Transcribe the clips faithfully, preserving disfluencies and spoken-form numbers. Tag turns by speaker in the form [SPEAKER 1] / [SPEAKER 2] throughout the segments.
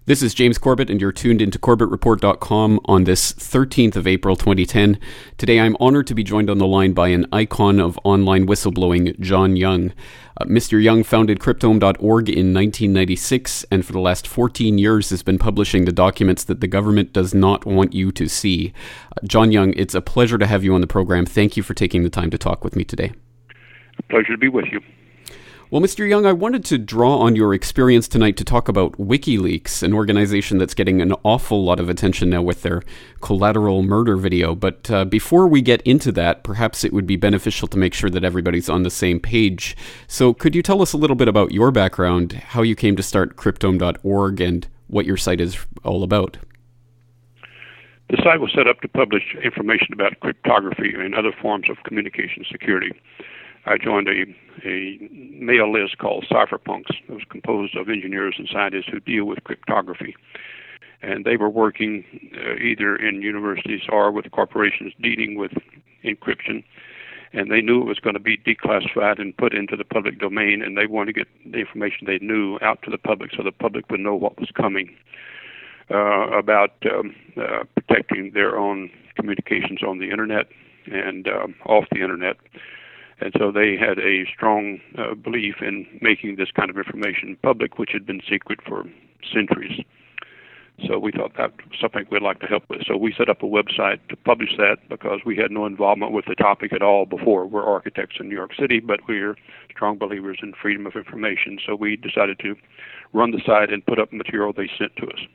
[SPEAKER 1] This is James Corbett, and you're tuned into Corbett Report dot com on this thirteenth of April twenty ten. Today I'm honored to be joined on the line by an icon of online whistleblowing, John Young. Uh, Mister Young founded Cryptome dot org in nineteen ninety-six, and for the last fourteen years has been publishing the documents that the government does not want you to see. Uh, John Young, it's a pleasure to have you on the program. Thank you for taking the time to talk with me today.
[SPEAKER 2] A pleasure to be with you.
[SPEAKER 1] Well, Mister Young, I wanted to draw on your experience tonight to talk about WikiLeaks, an organization that's getting an awful lot of attention now with their collateral murder video. But uh, before we get into that, perhaps it would be beneficial to make sure that everybody's on the same page. So could you tell us a little bit about your background, how you came to start Cryptome dot org, and what your site is all about?
[SPEAKER 2] The site was set up to publish information about cryptography and other forms of communication security. I joined a, a mail list called Cypherpunks. It was composed of engineers and scientists who deal with cryptography. And they were working uh, either in universities or with corporations dealing with encryption. And they knew it was going to be declassified and put into the public domain, and they wanted to get the information they knew out to the public so the public would know what was coming uh, about um, uh, protecting their own communications on the Internet and um, off the Internet. And so they had a strong uh, belief in making this kind of information public, which had been secret for centuries. So we thought that was something we'd like to help with. So we set up a website to publish that because we had no involvement with the topic at all before. We're architects in New York City, but we're strong believers in freedom of information. So we decided to run the site and put up material they sent to us.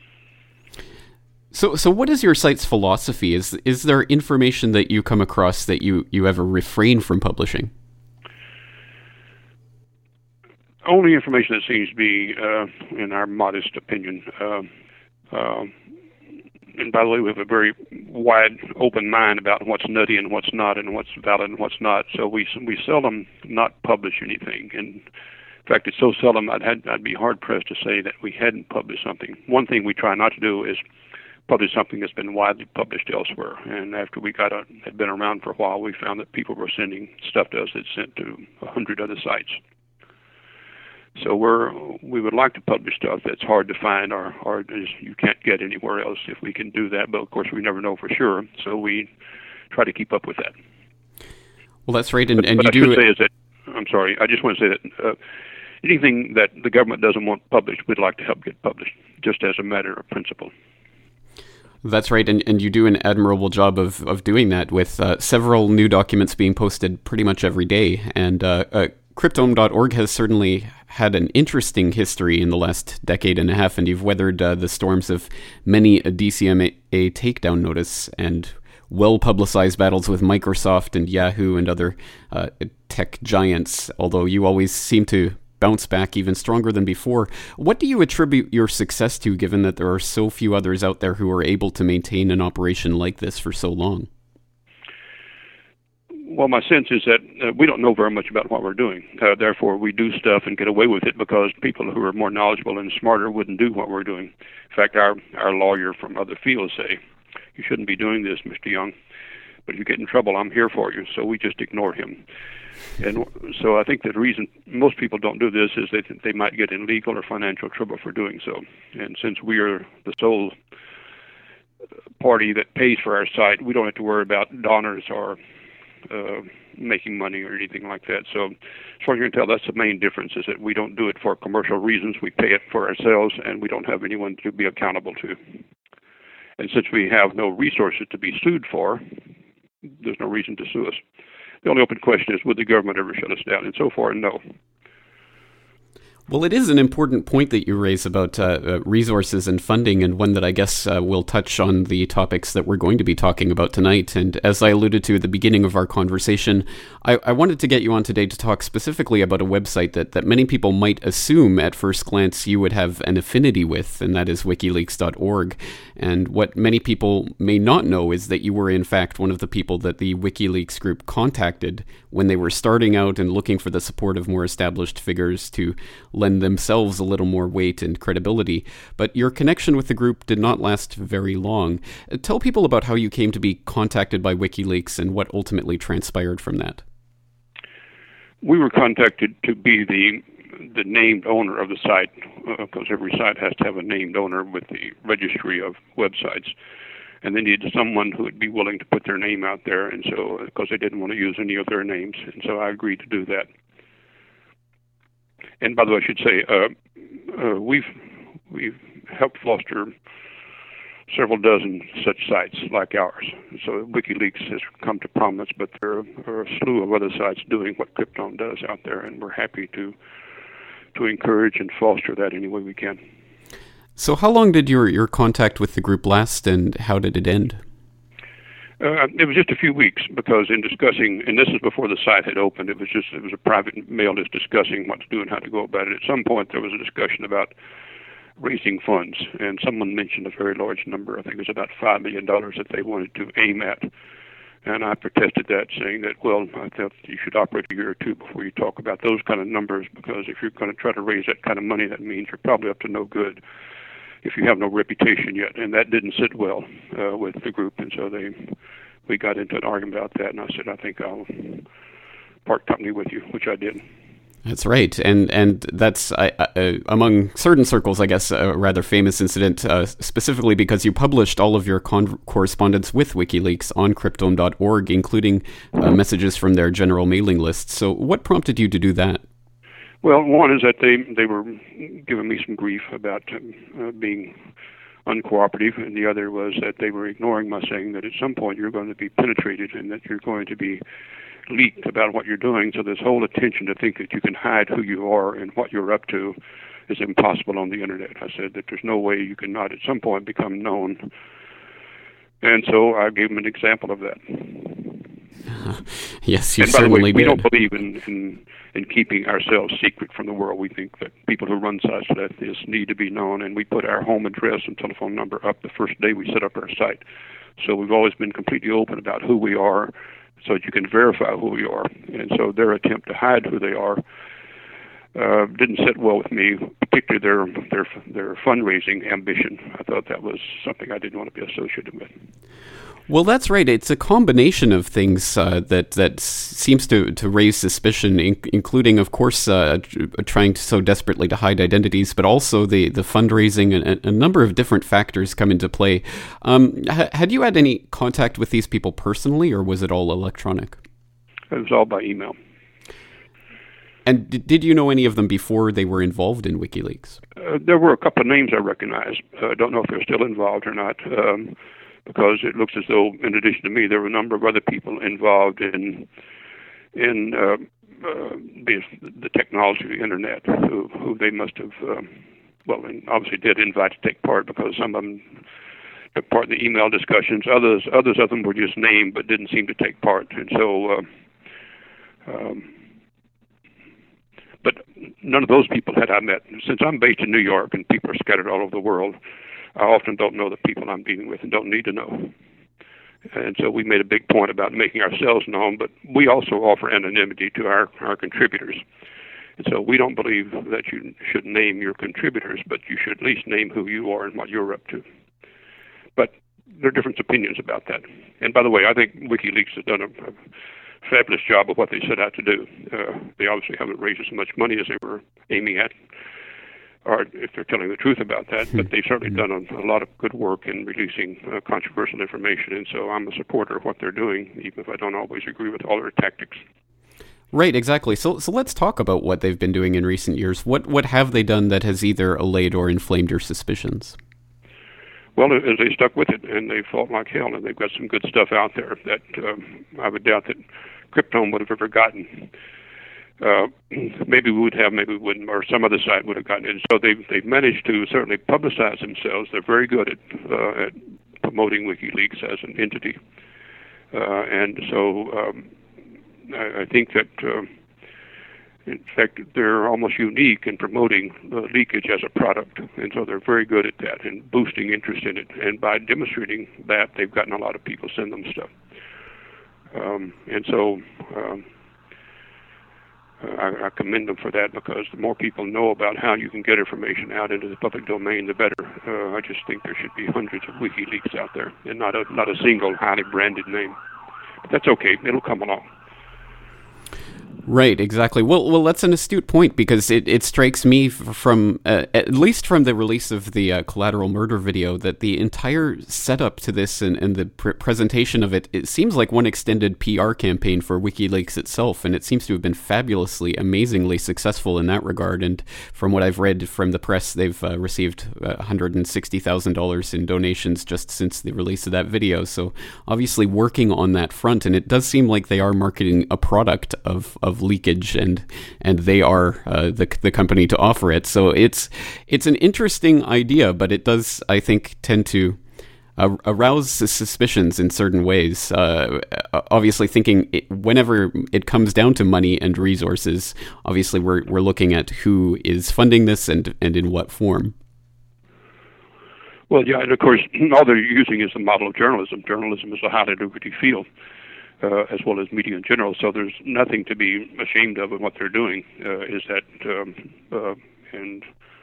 [SPEAKER 1] So, so what is your site's philosophy? Is is there information that you come across that you, you ever refrain from publishing?
[SPEAKER 2] Only information that seems to be, uh, in our modest opinion. Uh, uh, and by the way, we have a very wide, open mind about what's nutty and what's not, and what's valid and what's not. So we we seldom not publish anything. And in fact, it's so seldom I'd had, I'd be hard pressed to say that we hadn't published something. One thing we try not to do is publish something that's been widely published elsewhere. And after we got a, had been around for a while, we found that people were sending stuff to us that sent to a hundred other sites. So we're we would like to publish stuff that's hard to find or, or is, you can't get anywhere else if we can do that. But of course, we never know for sure. So we try to keep up with that.
[SPEAKER 1] Well, that's right. And,
[SPEAKER 2] but,
[SPEAKER 1] and
[SPEAKER 2] but
[SPEAKER 1] you
[SPEAKER 2] I
[SPEAKER 1] do
[SPEAKER 2] should say is that I'm sorry. I just want to say that uh, anything that the government doesn't want published, we'd like to help get published, just as a matter of principle.
[SPEAKER 1] That's right, and, and you do an admirable job of, of doing that with uh, several new documents being posted pretty much every day. And uh, uh, Cryptome dot org has certainly had an interesting history in the last decade and a half, and you've weathered uh, the storms of many a D C M A takedown notice and well-publicized battles with Microsoft and Yahoo and other uh, tech giants, although you always seem to bounce back even stronger than before. What do you attribute your success to, given that there are so few others out there who are able to maintain an operation like this for so long?
[SPEAKER 2] Well, my sense is that uh, we don't know very much about what we're doing. Uh, therefore, we do stuff and get away with it because people who are more knowledgeable and smarter wouldn't do what we're doing. In fact, our, our lawyer from other fields say, "You shouldn't be doing this, Mister Young, but if you get in trouble, I'm here for you." So we just ignore him. And so I think that the reason most people don't do this is they think they might get in legal or financial trouble for doing so. And since we are the sole party that pays for our site, we don't have to worry about donors or uh, making money or anything like that. So as far as you can tell, that's the main difference, is that we don't do it for commercial reasons. We pay it for ourselves, and we don't have anyone to be accountable to. And since we have no resources to be sued for, there's no reason to sue us. The only open question is, would the government ever shut us down? And so far, no.
[SPEAKER 1] Well, it is an important point that you raise about uh, uh, resources and funding, and one that I guess uh, will touch on the topics that we're going to be talking about tonight. And as I alluded to at the beginning of our conversation, I, I wanted to get you on today to talk specifically about a website that, that many people might assume at first glance you would have an affinity with, and that is WikiLeaks dot org. And what many people may not know is that you were in fact one of the people that the WikiLeaks group contacted when they were starting out and looking for the support of more established figures to lend themselves a little more weight and credibility. But your connection with the group did not last very long. Uh, tell people about how you came to be contacted by WikiLeaks and what ultimately transpired from that.
[SPEAKER 2] We were contacted to be the the named owner of the site, because uh, every site has to have a named owner with the registry of websites. And they needed someone who would be willing to put their name out there, and so because they didn't want to use any of their names, and so I agreed to do that. And by the way, I should say uh, uh, we've we've helped foster several dozen such sites like ours. So WikiLeaks has come to prominence, but there are a slew of other sites doing what Cryptome does out there, and we're happy to to encourage and foster that any way we can.
[SPEAKER 1] So how long did your, your contact with the group last, and how did it end?
[SPEAKER 2] Uh, it was just a few weeks, because in discussing, and this is before the site had opened, it was just it was a private mail list discussing what to do and how to go about it. At some point, there was a discussion about raising funds, and someone mentioned a very large number. I think it was about five million dollars that they wanted to aim at. And I protested that, saying that, well, I thought you should operate a year or two before you talk about those kind of numbers, because if you're going to try to raise that kind of money, that means you're probably up to no good if you have no reputation yet. And that didn't sit well uh, with the group, and so they we got into an argument about that, and I said, I think I'll part company with you, which I did.
[SPEAKER 1] That's right, and and that's uh, uh, among certain circles, I guess, a rather famous incident, uh, specifically because you published all of your con- correspondence with WikiLeaks on Cryptome dot org, including uh, messages from their general mailing list. So what prompted you to do that?
[SPEAKER 2] Well, one is that they, they were giving me some grief about uh, being uncooperative, and the other was that they were ignoring my saying that at some point you're going to be penetrated and that you're going to be leaked about what you're doing. So this whole attention to think that you can hide who you are and what you're up to is impossible on the internet. I said that there's no way you can not at some point become known. And so I gave them an example of that.
[SPEAKER 1] Yes, you
[SPEAKER 2] and by
[SPEAKER 1] certainly
[SPEAKER 2] the way, we
[SPEAKER 1] did.
[SPEAKER 2] don't believe in, in in keeping ourselves secret from the world. We think that people who run sites like this need to be known, and we put our home address and telephone number up the first day we set up our site. So we've always been completely open about who we are, so that you can verify who we are. And so their attempt to hide who they are uh, didn't sit well with me, particularly their their their fundraising ambition. I thought that was something I didn't want to be associated with.
[SPEAKER 1] Well, that's right. It's a combination of things uh, that that seems to, to raise suspicion, in, including, of course, uh, trying to so desperately to hide identities, but also the, the fundraising and a number of different factors come into play. Um, ha- had you had any contact with these people personally, or was it all electronic?
[SPEAKER 2] It was all by email.
[SPEAKER 1] And d- did you know any of them before they were involved in WikiLeaks?
[SPEAKER 2] Uh, there were a couple of names I recognized. I uh, don't know if they're still involved or not. Um, because it looks as though, in addition to me, there were a number of other people involved in in uh, uh, the, the technology of the internet who, who they must have, um, well, obviously did invite to take part, because some of them took part in the email discussions. Others others of them were just named but didn't seem to take part. And so, uh, um, but none of those people had I met. Since I'm based in New York and people are scattered all over the world, I often don't know the people I'm dealing with and don't need to know. And so we made a big point about making ourselves known, but we also offer anonymity to our, our contributors. And so we don't believe that you should name your contributors, but you should at least name who you are and what you're up to. But there are different opinions about that. And by the way, I think WikiLeaks has done a, a fabulous job of what they set out to do. Uh, they obviously haven't raised as much money as they were aiming at, or if they're telling the truth about that, but they've certainly done a, a lot of good work in releasing uh, controversial information, and so I'm a supporter of what they're doing, even if I don't always agree with all their tactics.
[SPEAKER 1] Right, exactly. So so let's talk about what they've been doing in recent years. What what have they done that has either allayed or inflamed your suspicions?
[SPEAKER 2] Well, as they stuck with it, and they fought like hell, and they've got some good stuff out there that um, I would doubt that Cryptome would have ever gotten. Uh, maybe we would have, maybe we wouldn't, or some other site would have gotten it. So they've, they've managed to certainly publicize themselves. They're very good at, uh, at promoting WikiLeaks as an entity. Uh, and so um, I, I think that, uh, in fact, they're almost unique in promoting uh, leakage as a product. And so they're very good at that and boosting interest in it. And by demonstrating that, they've gotten a lot of people send them stuff. Um, and so... Um, I, I commend them for that, because the more people know about how you can get information out into the public domain, the better. Uh, I just think there should be hundreds of WikiLeaks out there, and not a not a single highly branded name. But that's okay; it'll come along.
[SPEAKER 1] Right, exactly. Well, well, that's an astute point because it, it strikes me from, uh, at least from the release of the uh, Collateral Murder video, that the entire setup to this and, and the pr- presentation of it, it seems like one extended P R campaign for WikiLeaks itself, and it seems to have been fabulously, amazingly successful in that regard. And from what I've read from the press, they've uh, received uh, one hundred sixty thousand dollars in donations just since the release of that video. So obviously working on that front, and it does seem like they are marketing a product of, of leakage, and and they are uh, the the company to offer it. So it's it's an interesting idea, but it does, I think, tend to uh, arouse suspicions in certain ways. Uh, obviously, thinking it, whenever it comes down to money and resources, obviously we're we're looking at who is funding this and and in what form.
[SPEAKER 2] Well, yeah, and of course, all they're using is the model of journalism. Journalism is a highly lucrative field. Uh, as well as media in general, so there's nothing to be ashamed of in what they're doing. Uh, is that, um, uh, and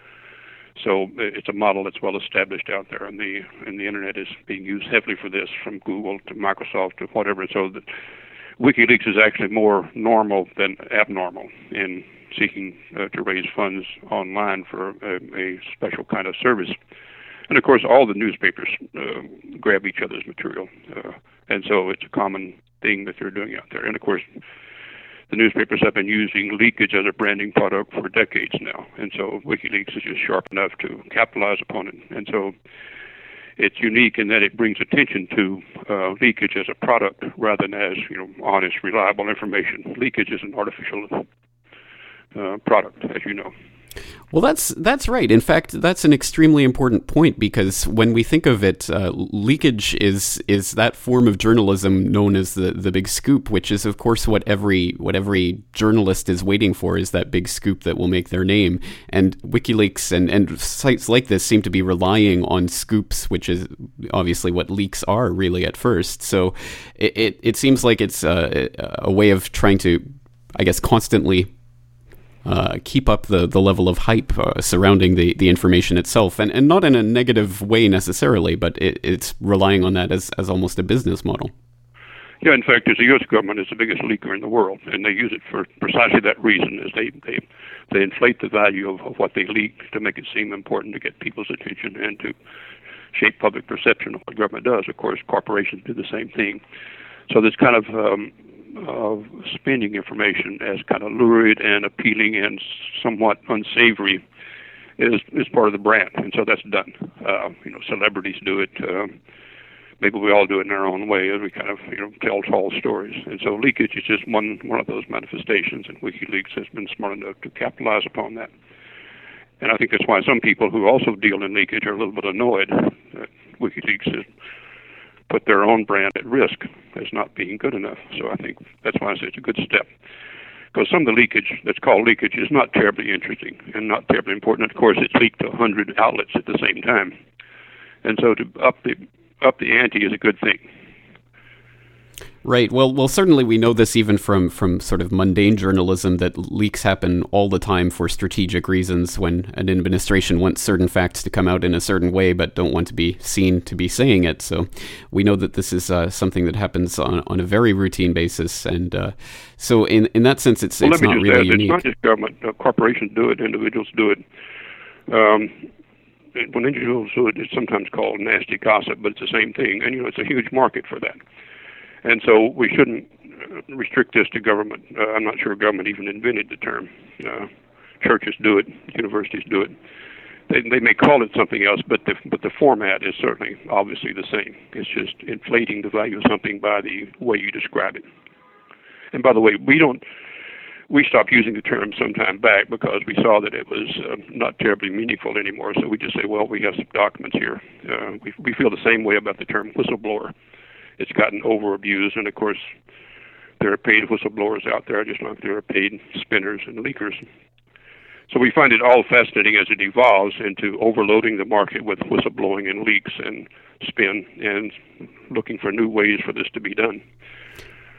[SPEAKER 2] so it's a model that's well established out there, and the and the internet is being used heavily for this, from Google to Microsoft to whatever. So that WikiLeaks is actually more normal than abnormal in seeking uh, to raise funds online for a, a special kind of service. And of course, all the newspapers uh, grab each other's material, uh, and so it's a common thing that they're doing out there. And of course, the newspapers have been using leakage as a branding product for decades now, and so WikiLeaks is just sharp enough to capitalize upon it. And so it's unique in that it brings attention to uh, leakage as a product rather than as, you know, honest, reliable information. Leakage is an artificial uh, product, as you know.
[SPEAKER 1] Well, that's that's right. In fact, that's an extremely important point, because when we think of it, uh, leakage is is that form of journalism known as the, the big scoop, which is, of course, what every what every journalist is waiting for, is that big scoop that will make their name. And WikiLeaks and, and sites like this seem to be relying on scoops, which is obviously what leaks are really at first. So it, it, it seems like it's a, a way of trying to, I guess, constantly Uh, keep up the, the level of hype uh, surrounding the, the information itself, and, and not in a negative way necessarily, but it, it's relying on that as, as almost a business model.
[SPEAKER 2] Yeah, in fact, the U S government is the biggest leaker in the world, and they use it for precisely that reason, is they, they, they inflate the value of, of what they leak to make it seem important to get people's attention and to shape public perception of what government does. Of course, corporations do the same thing. So this kind of um, of spinning information as kind of lurid and appealing and somewhat unsavory is is part of the brand, and so that's done. Uh, you know, celebrities do it. Um, maybe we all do it in our own way, as we kind of, you know, tell tall stories. And so leakage is just one one of those manifestations, and WikiLeaks has been smart enough to capitalize upon that. And I think that's why some people who also deal in leakage are a little bit annoyed that WikiLeaks has put their own brand at risk as not being good enough. So I think that's why I say it's a good step. Because some of the leakage that's called leakage is not terribly interesting and not terribly important. Of course, it's leaked to one hundred outlets at the same time. And so to up the up the ante is a good thing.
[SPEAKER 1] Right. Well, well, certainly we know this even from, from sort of mundane journalism, that leaks happen all the time for strategic reasons, when an administration wants certain facts to come out in a certain way but don't want to be seen to be saying it. So we know that this is uh, something that happens on, on a very routine basis. And uh, so in, in that sense, it's,
[SPEAKER 2] well,
[SPEAKER 1] it's not really
[SPEAKER 2] add,
[SPEAKER 1] unique.
[SPEAKER 2] It's not just government. Uh, corporations do it. Individuals do it. Um, when individuals do it, it's sometimes called nasty gossip, but it's the same thing. And, you know, it's a huge market for that. And so we shouldn't restrict this to government. Uh, I'm not sure government even invented the term. Uh, churches do it. Universities do it. They, they may call it something else, but the, but the format is certainly obviously the same. It's just inflating the value of something by the way you describe it. And by the way, we don't. We stopped using the term some time back because we saw that it was uh, not terribly meaningful anymore. So we just say, well, we have some documents here. Uh, we, we feel the same way about the term whistleblower. It's gotten over-abused, and of course, there are paid whistleblowers out there, just like there are paid spinners and leakers. So we find it all fascinating as it evolves into overloading the market with whistleblowing and leaks and spin, and looking for new ways for this to be done.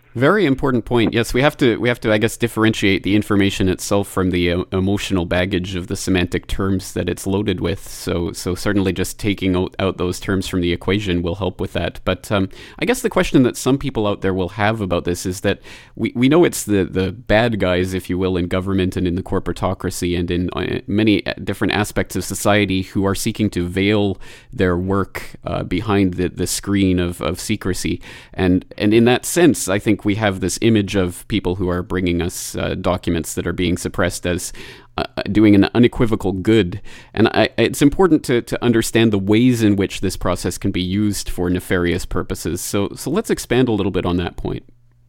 [SPEAKER 1] Very important point. Yes, we have to we have to I guess differentiate the information itself from the uh, emotional baggage of the semantic terms that it's loaded with. So so certainly just taking out, out those terms from the equation will help with that. But um, I guess the question that some people out there will have about this is that we, we know it's the, the bad guys, if you will, in government and in the corporatocracy and in uh, many different aspects of society who are seeking to veil their work uh, behind the, the screen of, of secrecy. And and in that sense, I think we have this image of people who are bringing us uh, documents that are being suppressed as uh, doing an unequivocal good. And I, it's important to, to understand the ways in which this process can be used for nefarious purposes. So, so let's expand a little bit on that point.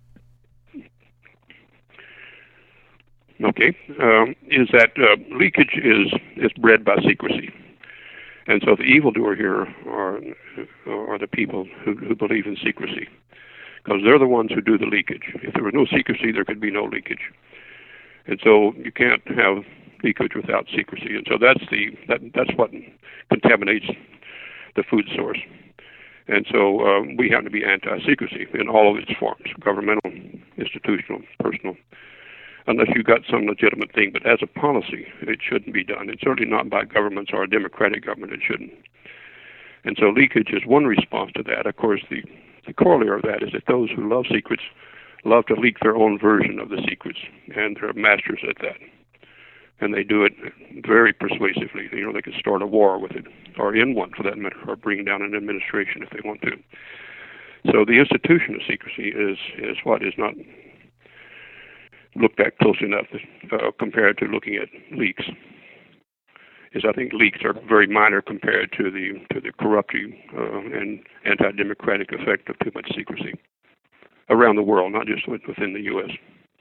[SPEAKER 2] Okay, um, is that uh, leakage is, is bred by secrecy. And so the evildoer here are, are the people who, who believe in secrecy, because they're the ones who do the leakage. If there was no secrecy, there could be no leakage. And so you can't have leakage without secrecy. And so that's the that that's what contaminates the food source. And so um, we have to be anti-secrecy in all of its forms, governmental, institutional, personal, unless you've got some legitimate thing. But as a policy, it shouldn't be done. It's certainly not by governments or a democratic government. It shouldn't. And so leakage is one response to that. Of course, the The corollary of that is that those who love secrets love to leak their own version of the secrets, and they're masters at that. And they do it very persuasively. You know, they could start a war with it, or in one for that matter, or bring down an administration if they want to. So the institution of secrecy is, is what is not looked at close enough uh, compared to looking at leaks. Is I think leaks are very minor compared to the to the corrupting uh, and anti-democratic effect of too much secrecy around the world, not just within the U S.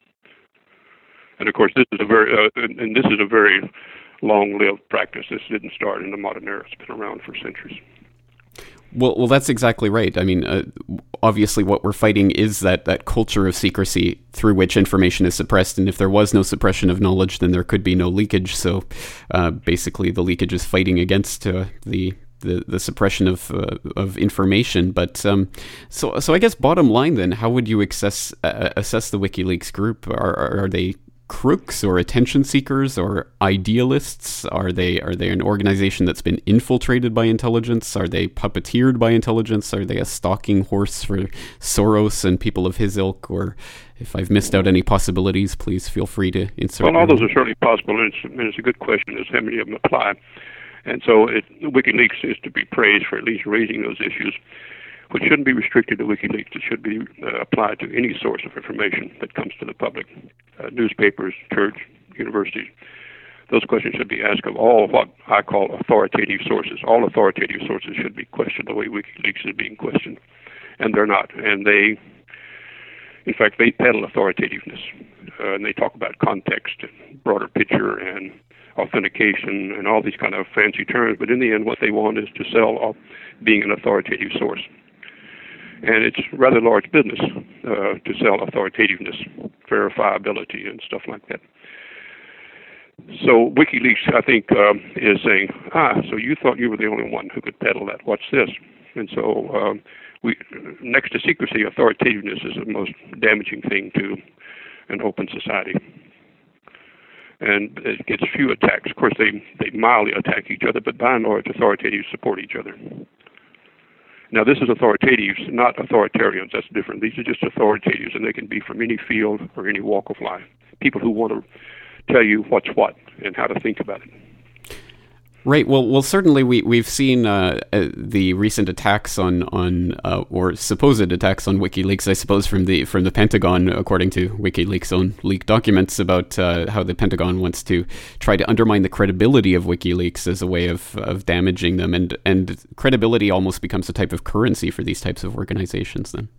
[SPEAKER 2] And of course, this is a very uh, and this is a very long-lived practice. This didn't start in the modern era; it's been around for centuries.
[SPEAKER 1] Well, well, that's exactly right. I mean, uh, obviously, what we're fighting is that, that culture of secrecy through which information is suppressed. And if there was no suppression of knowledge, then there could be no leakage. So, uh, basically, the leakage is fighting against uh, the, the the suppression of uh, of information. But um, so so I guess bottom line, then, how would you assess uh, assess the WikiLeaks group? Are are, are they crooks or attention seekers or idealists? Are they are they an organization that's been infiltrated by intelligence? Are they puppeteered by intelligence? Are they a stalking horse for Soros and people of his ilk? Or if I've missed out any possibilities, please feel free to insert.
[SPEAKER 2] Well, all those are certainly possible, and it's, and it's a good question as how many of them apply. And so it, WikiLeaks is to be praised for at least raising those issues, which shouldn't be restricted to WikiLeaks. It should be uh, applied to any source of information that comes to the public, uh, newspapers, church, universities. Those questions should be asked of all what I call authoritative sources. All authoritative sources should be questioned the way WikiLeaks is being questioned, and they're not. And they, in fact, they peddle authoritativeness, uh, and they talk about context and broader picture and authentication and all these kind of fancy terms. But in the end, what they want is to sell off being an authoritative source. And it's rather large business uh, to sell authoritativeness, verifiability, and stuff like that. So WikiLeaks, I think, um, is saying, ah, so you thought you were the only one who could peddle that. What's this? And so um, we, next to secrecy, authoritativeness is the most damaging thing to an open society. And it gets few attacks. Of course, they, they mildly attack each other, but by and large, authoritatives support each other. Now, this is authoritatives, not authoritarians. That's different. These are just authoritatives, and they can be from any field or any walk of life. People who want to tell you what's what and how to think about it.
[SPEAKER 1] Right. Well, well, certainly we we've seen uh, uh, the recent attacks on on uh, or supposed attacks on WikiLeaks, I suppose, from the from the Pentagon, according to WikiLeaks' own leaked documents, about uh, how the Pentagon wants to try to undermine the credibility of WikiLeaks as a way of of damaging them, and and credibility almost becomes a type of currency for these types of organizations. Then.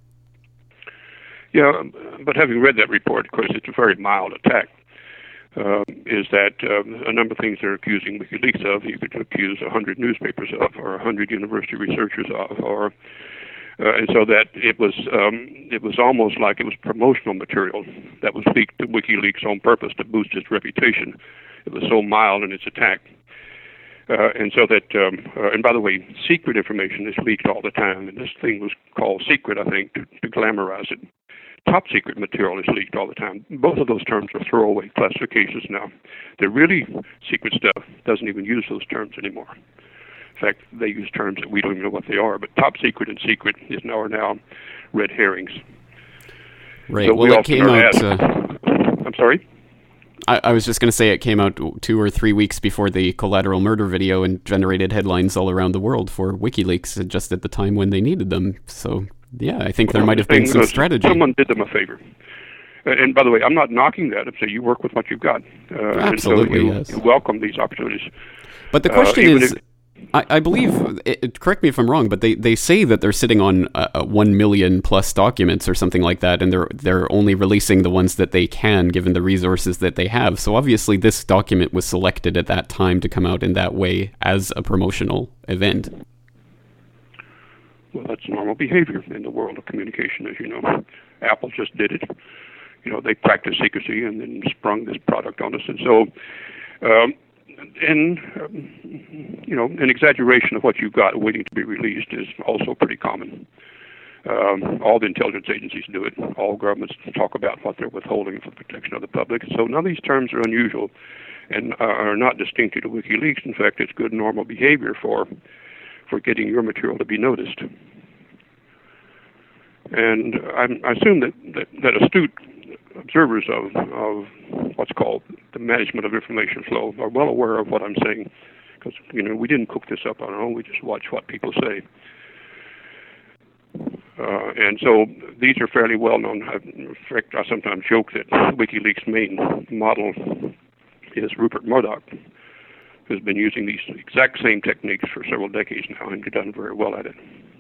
[SPEAKER 2] Yeah, but having read that report, of course, it's a very mild attack. Uh, is that um, a number of things they're accusing WikiLeaks of, you could accuse one hundred newspapers of, or one hundred university researchers of, or uh, and so that it was um, it was almost like it was promotional material that was leaked to WikiLeaks on purpose to boost its reputation. It was so mild in its attack. Uh, and so that, um, uh, and by the way, secret information is leaked all the time, and this thing was called secret, I think, to, to glamorize it, top secret material is leaked all the time. Both of those terms are throwaway classifications now. The really secret stuff doesn't even use those terms anymore. In fact, they use terms that we don't even know what they are. But top secret and secret is now are now red herrings.
[SPEAKER 1] Right.
[SPEAKER 2] So
[SPEAKER 1] well,
[SPEAKER 2] we
[SPEAKER 1] it came out.
[SPEAKER 2] Asked,
[SPEAKER 1] uh,
[SPEAKER 2] I'm sorry.
[SPEAKER 1] I, I was just going to say it came out two or three weeks before the Collateral Murder video and generated headlines all around the world for WikiLeaks just at the time when they needed them. So, yeah, I think there
[SPEAKER 2] well,
[SPEAKER 1] might have been some
[SPEAKER 2] was,
[SPEAKER 1] strategy.
[SPEAKER 2] Someone did them a favor. And by the way, I'm not knocking that. I'm saying you work with what you've got. Uh,
[SPEAKER 1] Absolutely,
[SPEAKER 2] and so you,
[SPEAKER 1] yes.
[SPEAKER 2] you welcome these opportunities.
[SPEAKER 1] But the question
[SPEAKER 2] uh,
[SPEAKER 1] is,
[SPEAKER 2] if,
[SPEAKER 1] I, I believe, it, correct me if I'm wrong, but they, they say that they're sitting on uh, one million plus documents or something like that, and they're they're only releasing the ones that they can, given the resources that they have. So obviously this document was selected at that time to come out in that way as a promotional event.
[SPEAKER 2] Well, that's normal behavior in the world of communication, as you know. Apple just did it. You know, they practiced secrecy and then sprung this product on us. And so, um, and, um, you know, an exaggeration of what you've got waiting to be released is also pretty common. Um, all the intelligence agencies do it. All governments talk about what they're withholding for the protection of the public. So none of these terms are unusual and are not distinctive to WikiLeaks. In fact, it's good normal behavior for for getting your material to be noticed. And I, I assume that, that, that astute observers of, of what's called the management of information flow are well aware of what I'm saying, because, you know, we didn't cook this up on our own. We just watch what people say. Uh, and so these are fairly well known. In fact, I sometimes joke that WikiLeaks' main model is Rupert Murdoch, who's been using these exact same techniques for several decades now and done very well at it.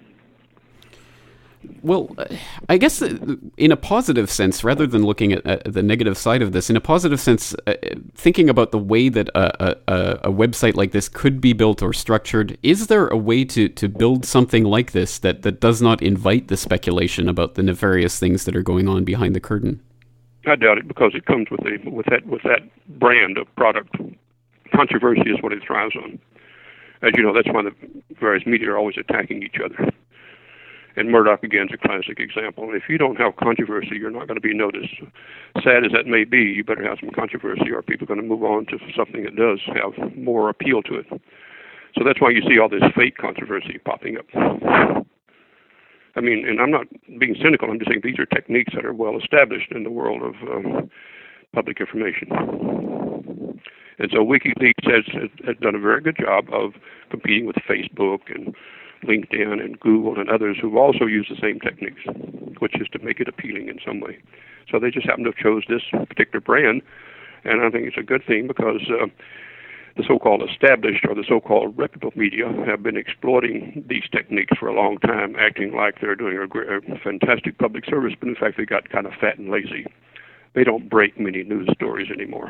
[SPEAKER 1] Well, I guess in a positive sense, rather than looking at, at the negative side of this, in a positive sense, uh, thinking about the way that a, a, a website like this could be built or structured, is there a way to, to build something like this that, that does not invite the speculation about the nefarious things that are going on behind the curtain?
[SPEAKER 2] I doubt it, because it comes with a with that with that brand of product. Controversy is what it thrives on. As you know, that's why the various media are always attacking each other. And Murdoch, again, is a classic example. If you don't have controversy, you're not going to be noticed. Sad as that may be, you better have some controversy, or people are going to move on to something that does have more appeal to it. So that's why you see all this fake controversy popping up. I mean, and I'm not being cynical. I'm just saying these are techniques that are well established in the world of um, public information. And so WikiLeaks has, has done a very good job of competing with Facebook and LinkedIn and Google and others who've also used the same techniques, which is to make it appealing in some way. So they just happen to have chose this particular brand, and I think it's a good thing, because uh, the so-called established or the so-called reputable media have been exploiting these techniques for a long time, acting like they're doing a, great, a fantastic public service, but in fact they got kind of fat and lazy. They don't break many news stories anymore.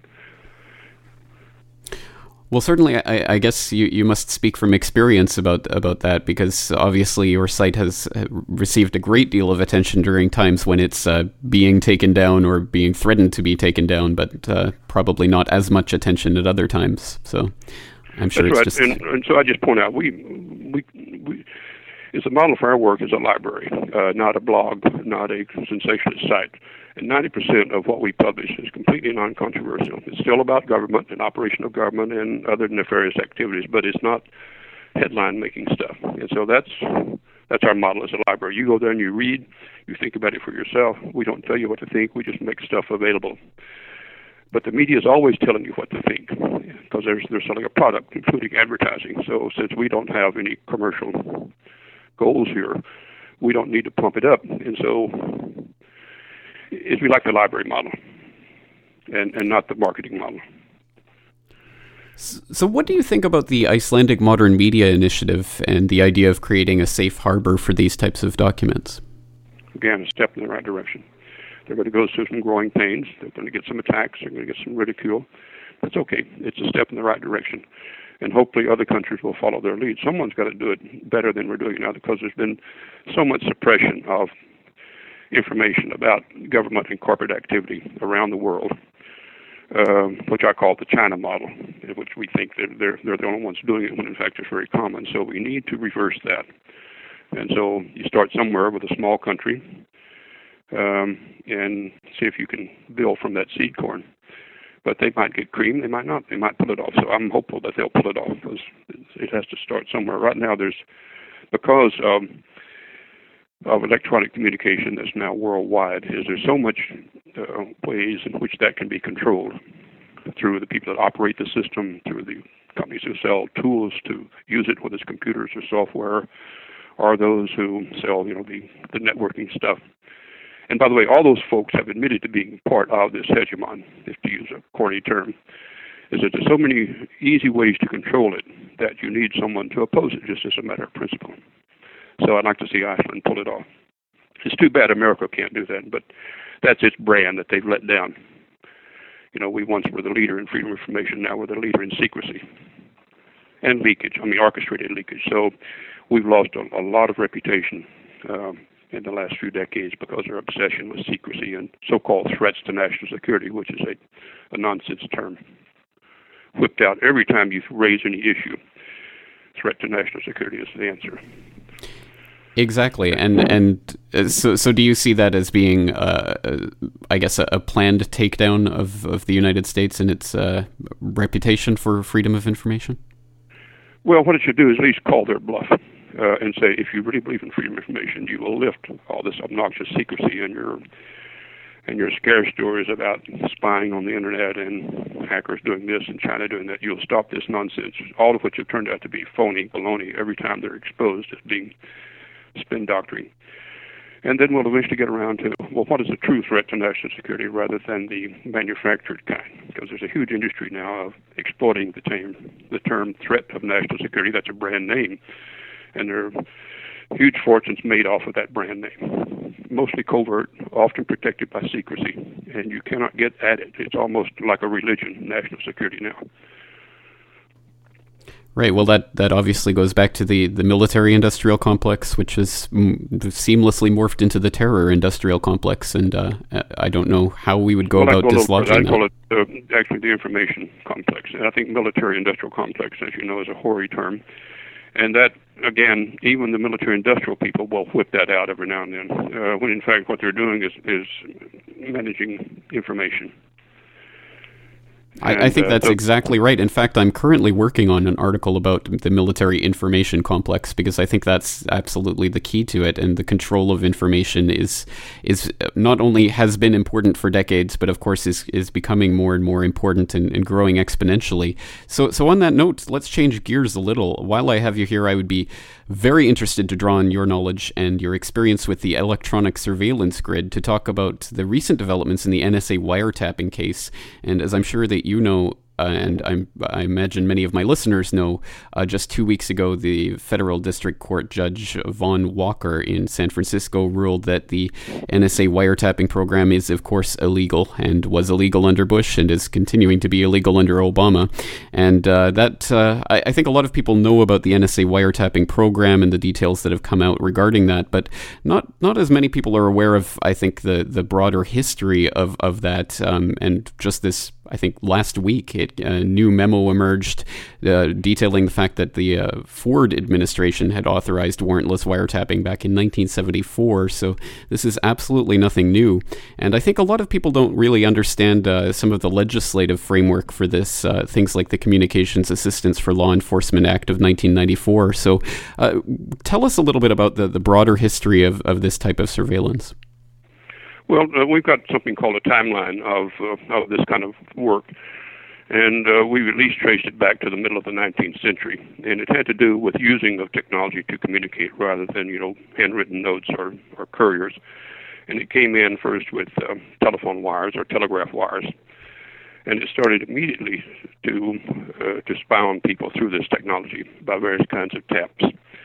[SPEAKER 1] Well, certainly, I, I guess you, you must speak from experience about about that, because obviously your site has received a great deal of attention during times when it's uh, being taken down or being threatened to be taken down, but uh, probably not as much attention at other times. So I'm sure
[SPEAKER 2] That's
[SPEAKER 1] it's
[SPEAKER 2] right.
[SPEAKER 1] just...
[SPEAKER 2] And, and so I just point out, we we we is a model for our work is a library, uh, not a blog, not a sensationalist site. And ninety percent of what we publish is completely non-controversial. It's still about government and operation of government and other nefarious activities, but it's not headline-making stuff. And so that's that's our model as a library. You go there and you read, you think about it for yourself. We don't tell you what to think. We just make stuff available. But the media is always telling you what to think, because they're, they're selling a product, including advertising. So since we don't have any commercial goals here, we don't need to pump it up. And so is we like the library model and, and not the marketing model.
[SPEAKER 1] So what do you think about the Icelandic Modern Media Initiative and the idea of creating a safe harbor for these types of documents?
[SPEAKER 2] Again, a step in the right direction. They're going to go through some growing pains. They're going to get some attacks. They're going to get some ridicule. That's okay. It's a step in the right direction. And hopefully other countries will follow their lead. Someone's got to do it better than we're doing now, because there's been so much suppression of information about government and corporate activity around the world, um, which I call the China model, in which we think that they're, they're the only ones doing it, when in fact it's very common. So we need to reverse that. And so you start somewhere with a small country, um, and see if you can build from that seed corn. But they might get cream, they might not. They might pull it off. So I'm hopeful that they'll pull it off, because it has to start somewhere. Right now, there's, because um, of electronic communication that's now worldwide, is there's so much uh, ways in which that can be controlled through the people that operate the system, through the companies who sell tools to use it, whether it's computers or software, or those who sell, you know, the, the networking stuff. And by the way, all those folks have admitted to being part of this hegemon, if to use a corny term, is that there's so many easy ways to control it that you need someone to oppose it, just as a matter of principle. So I'd like to see Iceland pull it off. It's too bad America can't do that, but that's its brand that they've let down. You know, we once were the leader in freedom of information, now we're the leader in secrecy and leakage, I mean orchestrated leakage. So we've lost a, a lot of reputation um, in the last few decades because of our obsession with secrecy and so-called threats to national security, which is a, a nonsense term, whipped out every time you raise any issue. Threat to national security is the answer.
[SPEAKER 1] Exactly, and and uh, so so do you see that as being, uh, I guess, a, a planned takedown of, of the United States and its uh, reputation for freedom of information?
[SPEAKER 2] Well, what it should do is at least call their bluff uh, and say, if you really believe in freedom of information, you will lift all this obnoxious secrecy and your and your scare stories about spying on the internet and hackers doing this and China doing that. You'll stop this nonsense, all of which have turned out to be phony baloney every time they're exposed as being spin doctrine. And then we'll eventually get around to, well, what is a true threat to national security rather than the manufactured kind? Because there's a huge industry now of exploiting the term, the term threat of national security. That's a brand name. And there are huge fortunes made off of that brand name. Mostly covert, often protected by secrecy. And you cannot get at it. It's almost like a religion, national security now.
[SPEAKER 1] Right. Well, that, that obviously goes back to the, the military-industrial complex, which is m- seamlessly morphed into the terror-industrial complex, and uh, I don't know how we would go
[SPEAKER 2] well,
[SPEAKER 1] about dislodging that.
[SPEAKER 2] I call it uh, actually the information complex, and I think military-industrial complex, as you know, is a hoary term, and that, again, even the military-industrial people will whip that out every now and then, uh, when in fact what they're doing is, is managing information.
[SPEAKER 1] I, I think that's exactly right. In fact, I'm currently working on an article about the military information complex because I think that's absolutely the key to it. And the control of information is is not only has been important for decades, but of course is is becoming more and more important and, and growing exponentially. So, so on that note, let's change gears a little. While I have you here, I would be very interested to draw on your knowledge and your experience with the electronic surveillance grid to talk about the recent developments in the N S A wiretapping case. And as I'm sure that you know, uh, and I'm, I imagine many of my listeners know, uh, just two weeks ago, the federal district court judge Vaughn Walker in San Francisco ruled that the N S A wiretapping program is, of course, illegal and was illegal under Bush and is continuing to be illegal under Obama. And uh, that uh, I, I think a lot of people know about the N S A wiretapping program and the details that have come out regarding that, but not not as many people are aware of, I think, the, the broader history of, of that. Um, and just this, I think last week, it, a new memo emerged uh, detailing the fact that the uh, Ford administration had authorized warrantless wiretapping back in nineteen seventy-four. So this is absolutely nothing new. And I think a lot of people don't really understand uh, some of the legislative framework for this, uh, things like the Communications Assistance for Law Enforcement Act of nineteen ninety-four. So uh, tell us a little bit about the, the broader history of, of this type of surveillance.
[SPEAKER 2] Well, uh, we've got something called a timeline of uh, of this kind of work, and uh, we've at least traced it back to the middle of the nineteenth century, and it had to do with using of technology to communicate rather than, you know, handwritten notes or, or couriers. And it came in first with uh, telephone wires or telegraph wires, and it started immediately to uh, to spy on people through this technology by various kinds of taps.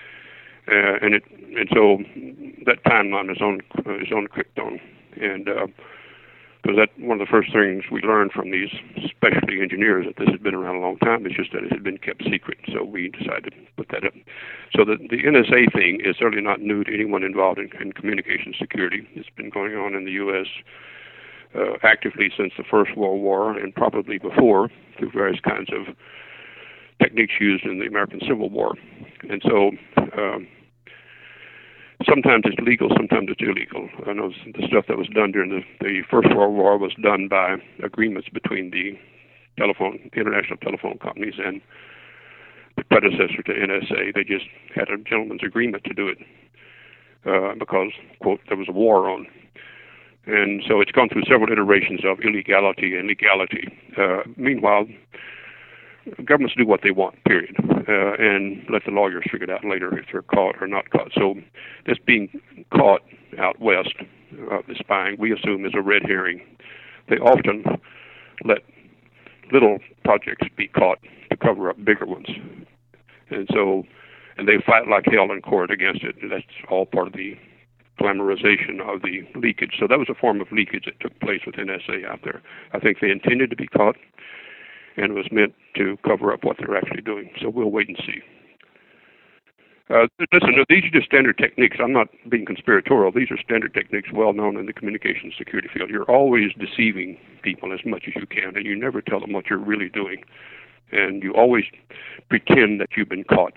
[SPEAKER 2] Uh, and it and so that timeline is on uh, is on Krypton. And uh, because that one of the first things we learned from these specialty engineers that this had been around a long time, it's just that it had been kept secret. So we decided to put that up. So the, the N S A thing is certainly not new to anyone involved in, in communication security. It's been going on in the U S uh, actively since the First World War and probably before through various kinds of techniques used in the American Civil War. And so um, sometimes it's legal, sometimes it's illegal. I know the stuff that was done during the, the First World War was done by agreements between the telephone, international telephone companies and the predecessor to N S A. They just had a gentleman's agreement to do it uh, because, quote, there was a war on. And so it's gone through several iterations of illegality and legality. Uh, meanwhile, governments do what they want, period, uh, and let the lawyers figure it out later if they're caught or not caught. So this being caught out west of the spying, we assume is a red herring. They often let little projects be caught to cover up bigger ones. And so, and they fight like hell in court against it. That's all part of the glamorization of the leakage. So that was a form of leakage that took place with N S A out there. I think they intended to be caught, and it was meant to cover up what they're actually doing. So we'll wait and see. Uh, listen, these are just standard techniques. I'm not being conspiratorial. These are standard techniques well known in the communications security field. You're always deceiving people as much as you can, and you never tell them what you're really doing. And you always pretend that you've been caught.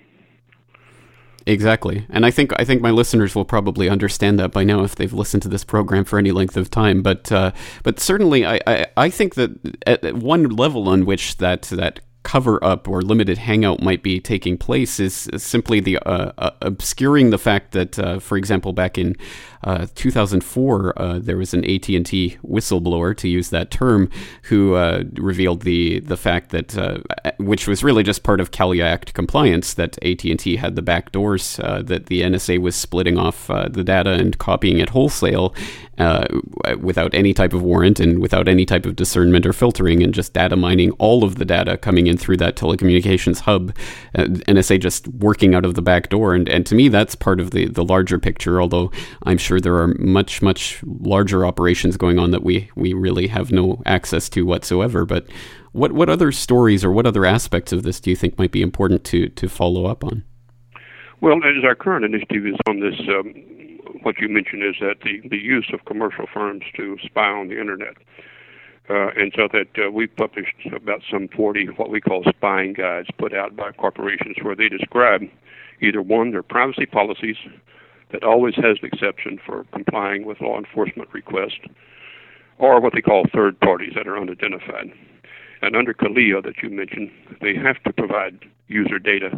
[SPEAKER 1] Exactly. And I think I think my listeners will probably understand that by now if they've listened to this program for any length of time. But uh, but certainly I, I, I think that at one level on which that that cover up or limited hangout might be taking place is simply the uh, uh, obscuring the fact that, uh, for example, back in uh, two thousand four, uh, there was an A T and T whistleblower, to use that term, who uh, revealed the the fact that, uh, which was really just part of CALIA Act compliance, that A T and T had the back doors, uh, that the N S A was splitting off uh, the data and copying it wholesale uh, without any type of warrant and without any type of discernment or filtering, and just data mining all of the data coming in through that telecommunications hub, uh, N S A just working out of the back door. And, and to me, that's part of the, the larger picture, although I'm sure there are much, much larger operations going on that we, we really have no access to whatsoever. But what, what other stories or what other aspects of this do you think might be important to, to follow up on?
[SPEAKER 2] Well, as our current initiative is on this, um, what you mentioned is that the, the use of commercial firms to spy on the Internet. Uh, and so that uh, we've published about some forty what we call spying guides put out by corporations where they describe either, one, their privacy policies that always has an exception for complying with law enforcement requests, or what they call third parties that are unidentified. And under CALIA that you mentioned, they have to provide user data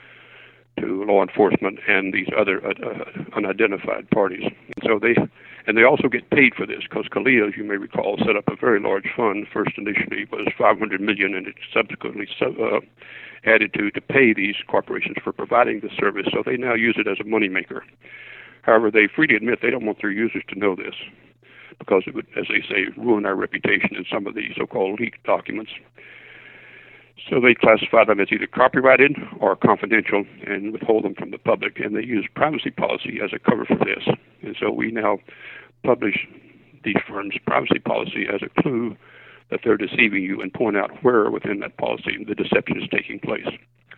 [SPEAKER 2] to law enforcement and these other uh, uh, unidentified parties. And so they and they also get paid for this, because CALIA, as you may recall, set up a very large fund. First initially was five hundred million dollars, and it subsequently sub, uh, added to to pay these corporations for providing the service. So they now use it as a moneymaker. However, they freely admit they don't want their users to know this, because it would, as they say, ruin our reputation in some of the so-called leaked documents. So they classify them as either copyrighted or confidential and withhold them from the public, and they use privacy policy as a cover for this. And so we now publish these firms' privacy policy as a clue that they're deceiving you, and point out where within that policy the deception is taking place.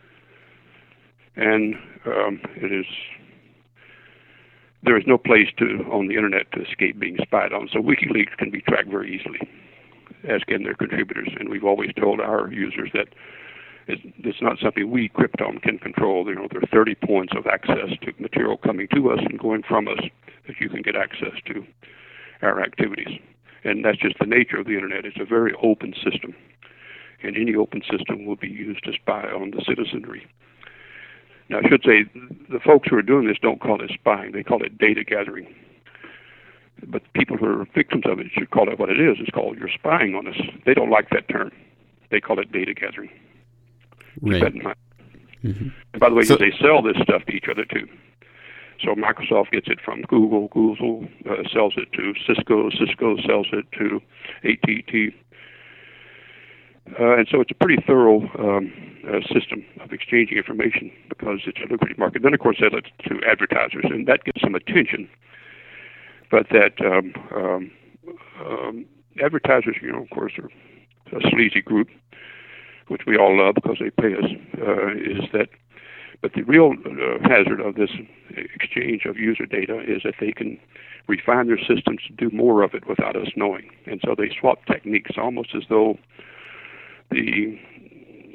[SPEAKER 2] And um, it is there is no place to on the Internet to escape being spied on. So WikiLeaks can be tracked very easily, as can their contributors. And we've always told our users that it's, it's not something we, Cryptome, can control. You know, there are thirty points of access to material coming to us and going from us that you can get access to our activities. And that's just the nature of the Internet. It's a very open system, and any open system will be used to spy on the citizenry. Now, I should say, the folks who are doing this don't call it spying. They call it data gathering. But people who are victims of it should call it what it is. It's called you're spying on us. They don't like that term. They call it data gathering.
[SPEAKER 1] Right.
[SPEAKER 2] Keep that in mind.
[SPEAKER 1] Mm-hmm. And
[SPEAKER 2] by the way,
[SPEAKER 1] so,
[SPEAKER 2] they sell this stuff to each other too. So Microsoft gets it from Google. Google uh, sells it to Cisco. Cisco sells it to A T and T. Uh, and so it's a pretty thorough um, uh, system of exchanging information, because it's a lucrative market. Then, of course, they sell it to advertisers, and that gets some attention. But that um, um, um, advertisers, you know, of course, are a sleazy group, which we all love because they pay us, uh, is that, but the real uh, hazard of this exchange of user data is that they can refine their systems to do more of it without us knowing. And so they swap techniques almost as though the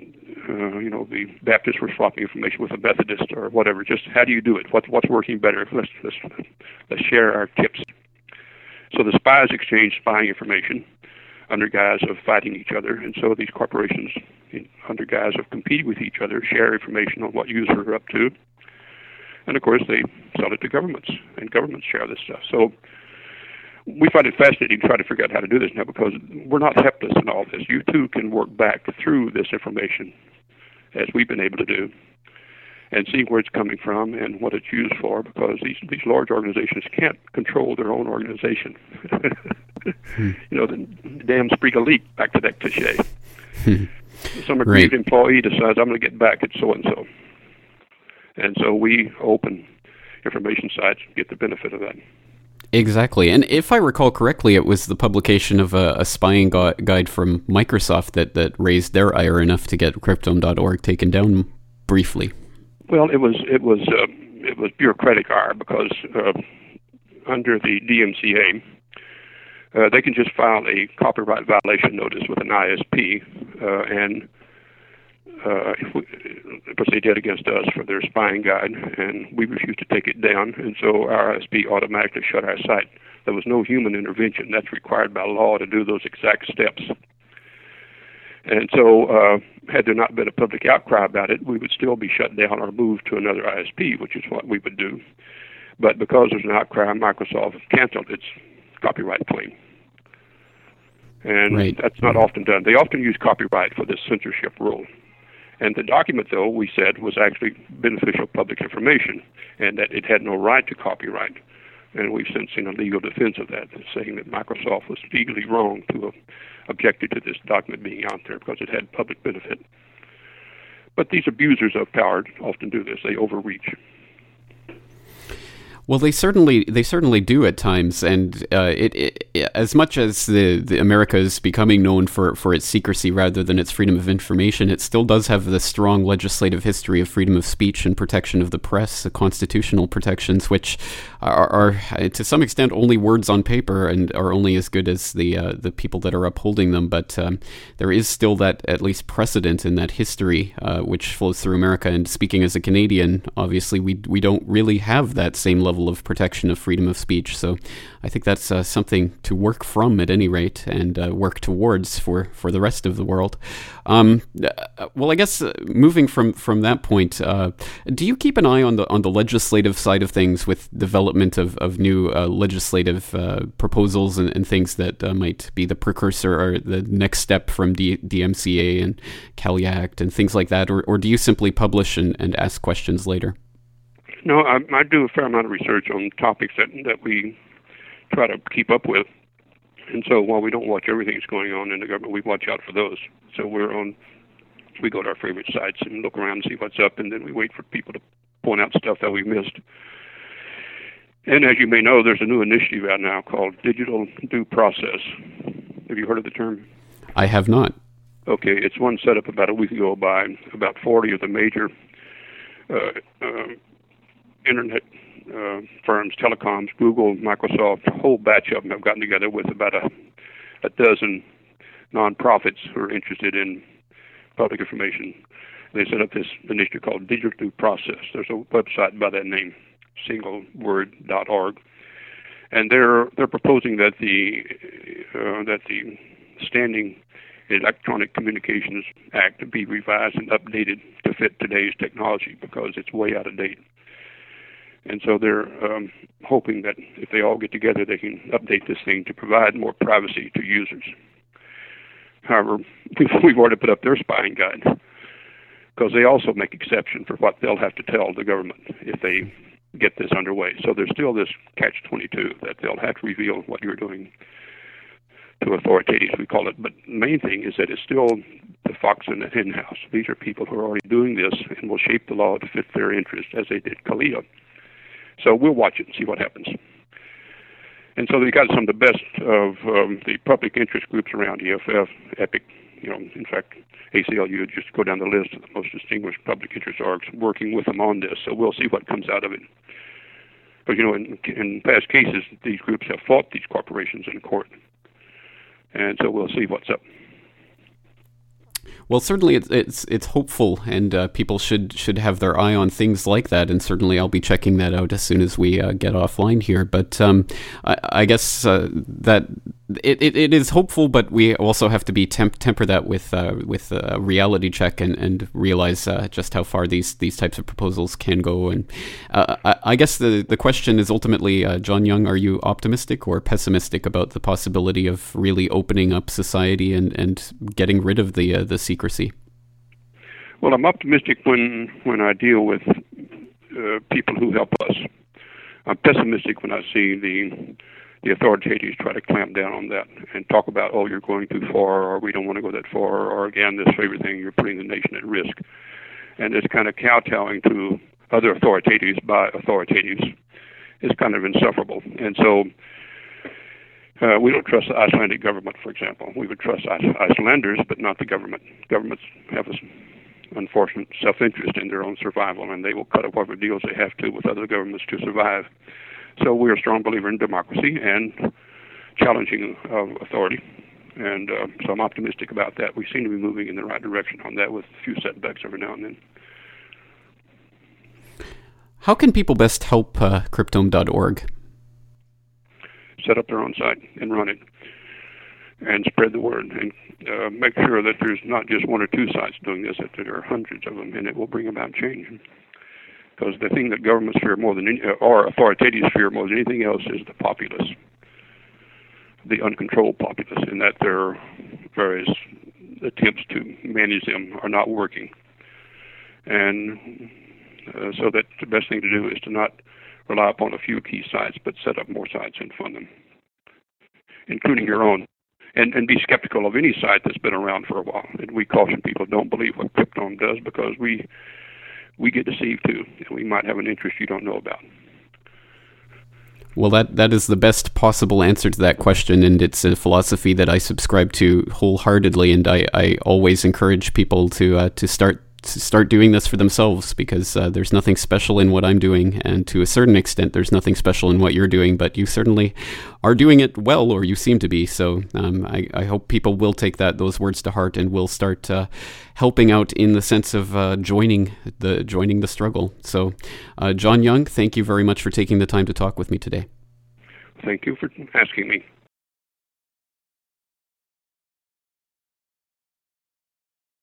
[SPEAKER 2] uh, you know, the Baptists were swapping information with a Methodist or whatever. Just how do you do it? What, what's working better? Let's, let's, let's share our tips. So the spies exchanged spying information under guise of fighting each other, and so these corporations, under guise of competing with each other, share information on what users are up to. And of course, they sell it to governments, and governments share this stuff. So we find it fascinating to try to figure out how to do this now, because we're not helpless in all this. You too can work back through this information, as we've been able to do, and see where it's coming from and what it's used for, because these these large organizations can't control their own organization. hmm. You know, the damn spreek a leak, back to that cliche. Some aggrieved right. employee decides, I'm going to get back at so-and-so. And so we open information sites, get the benefit of that.
[SPEAKER 1] Exactly. And if I recall correctly, it was the publication of a, a spying gu- guide from Microsoft that, that raised their ire enough to get Cryptome dot org taken down briefly. Well,
[SPEAKER 2] it was it was uh, it was bureaucratic ire, because uh, under the D M C A, uh, they can just file a copyright violation notice with an I S P, uh, and uh, if we, because they did against us for their spying guide, and we refused to take it down, and so our I S P automatically shut our site. There was no human intervention. That's required by law to do those exact steps. And so, uh, had there not been a public outcry about it, we would still be shut down or moved to another I S P, which is what we would do. But because there's an outcry, Microsoft canceled its copyright claim. And right. that's not often done. They often use copyright for this censorship rule. And the document, though, we said was actually beneficial public information, and that it had no right to copyright. And we've since seen a legal defense of that, saying that Microsoft was legally wrong to have objected to this document being out there because it had public benefit. But these abusers of power often do this. They overreach.
[SPEAKER 1] Well, they certainly they certainly do at times, and uh, it, it as much as the, the America is becoming known for, for its secrecy rather than its freedom of information, it still does have the strong legislative history of freedom of speech and protection of the press, the constitutional protections, which are, are to some extent only words on paper and are only as good as the uh, the people that are upholding them. But um, there is still that at least precedent in that history uh, which flows through America. And speaking as a Canadian, obviously we we don't really have that same level of protection of freedom of speech. So I think that's uh, something to work from at any rate, and uh, work towards for, for the rest of the world. Um, uh, well, I guess uh, moving from, from that point, uh, do you keep an eye on the on the legislative side of things with development of, of new uh, legislative uh, proposals and, and things that uh, might be the precursor or the next step from D- DMCA and Cali Act and things like that? Or, or do you simply publish and, and ask questions later?
[SPEAKER 2] No, I, I do a fair amount of research on topics that that we try to keep up with. And so while we don't watch everything that's going on in the government, we watch out for those. So we're on, we go to our favorite sites and look around and see what's up, and then we wait for people to point out stuff that we missed. And as you may know, there's a new initiative out now called Digital Due Process. Have you heard of the term?
[SPEAKER 1] I have not.
[SPEAKER 2] Okay, it's one set up about a week ago by about forty of the major uh, uh, internet uh, firms, telecoms, Google, Microsoft, a whole batch of them have gotten together with about a, a dozen nonprofits who are interested in public information. They set up this initiative called Digital Due Process. There's a website by that name, single word dot org, and they're they're proposing that the uh, that the standing Electronic Communications Act be revised and updated to fit today's technology, because it's way out of date. And so they're um, hoping that if they all get together, they can update this thing to provide more privacy to users. However, we've already put up their spying guide, because they also make exception for what they'll have to tell the government if they get this underway. So there's still this catch twenty-two that they'll have to reveal what you're doing to authorities, we call it. But the main thing is that it's still the fox in the hen house. These are people who are already doing this and will shape the law to fit their interest, as they did CALEA. So we'll watch it and see what happens. And so they got some of the best of um, the public interest groups around, E F F, EPIC, you know, in fact, A C L U, just go down the list of the most distinguished public interest orgs working with them on this. So we'll see what comes out of it. But, you know, in, in past cases, these groups have fought these corporations in court. And so we'll see what's up.
[SPEAKER 1] Well, certainly it's it's, it's hopeful, and uh, people should should have their eye on things like that. And certainly, I'll be checking that out as soon as we uh, get offline here. But um, I, I guess uh, that it, it, it is hopeful, but we also have to be temp- temper that with uh, with a reality check and and realize uh, just how far these these types of proposals can go. And uh, I, I guess the the question is ultimately, uh, John Young, are you optimistic or pessimistic about the possibility of really opening up society and, and getting rid of the uh, the secrecy?
[SPEAKER 2] Well, I'm optimistic when when I deal with uh, people who help us. I'm pessimistic when I see the the authorities try to clamp down on that and talk about, oh, you're going too far, or we don't want to go that far, or again, this favorite thing, you're putting the nation at risk. And this kind of kowtowing to other authorities by authorities is kind of insufferable. And so uh, we don't trust the Icelandic government, for example. We would trust Icelanders, but not the government. Governments have this unfortunate self-interest in their own survival, and they will cut up whatever deals they have to with other governments to survive. So we're a strong believer in democracy and challenging of authority. And uh, so I'm optimistic about that. We seem to be moving in the right direction on that, with a few setbacks every now and then.
[SPEAKER 1] How can people best help uh, Cryptome dot org?
[SPEAKER 2] Set up their own site and run it, and spread the word, and uh, make sure that there's not just one or two sites doing this, that there are hundreds of them, and it will bring about change. Because the thing that governments fear more than any, or authorities fear more than anything else, is the populace, the uncontrolled populace, and that their various attempts to manage them are not working. And uh, so that the best thing to do is to not rely upon a few key sites, but set up more sites and fund them, including your own. And, and be skeptical of any site that's been around for a while. And we caution people, don't believe what Cryptome does, because we we get deceived too, and we might have an interest you don't know about.
[SPEAKER 1] Well, that, that is the best possible answer to that question, and it's a philosophy that I subscribe to wholeheartedly, and I, I always encourage people to uh, to start to start doing this for themselves, because uh, there's nothing special in what I'm doing, and to a certain extent there's nothing special in what you're doing, but you certainly are doing it well, or you seem to be. So um, I, I hope people will take that those words to heart and will start uh, helping out in the sense of uh, joining the joining the struggle. So uh, John Young, thank you very much for taking the time to talk with me today.
[SPEAKER 2] Thank you for asking me.